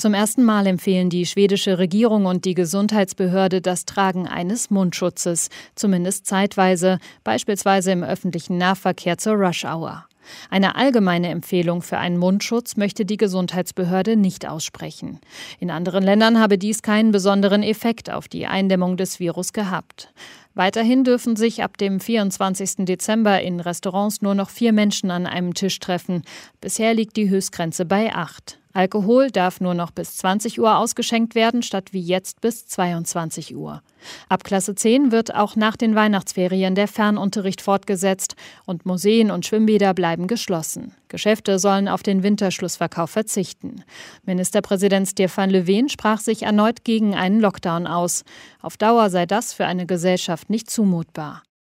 Zum ersten Mal empfehlen die schwedische Regierung und die Gesundheitsbehörde das Tragen eines Mundschutzes, zumindest zeitweise, beispielsweise im öffentlichen Nahverkehr zur Rush-Hour. Eine allgemeine Empfehlung für einen Mundschutz möchte die Gesundheitsbehörde nicht aussprechen. In anderen Ländern habe dies keinen besonderen Effekt auf die Eindämmung des Virus gehabt. Weiterhin dürfen sich ab dem 24. Dezember in Restaurants nur noch 4 Menschen an einem Tisch treffen. Bisher liegt die Höchstgrenze bei 8. Alkohol darf nur noch bis 20 Uhr ausgeschenkt werden, statt wie jetzt bis 22 Uhr. Ab Klasse 10 wird auch nach den Weihnachtsferien der Fernunterricht fortgesetzt und Museen und Schwimmbäder bleiben geschlossen. Geschäfte sollen auf den Winterschlussverkauf verzichten. Ministerpräsident Stefan Löfven sprach sich erneut gegen einen Lockdown aus. Auf Dauer sei das für eine Gesellschaft nicht zumutbar.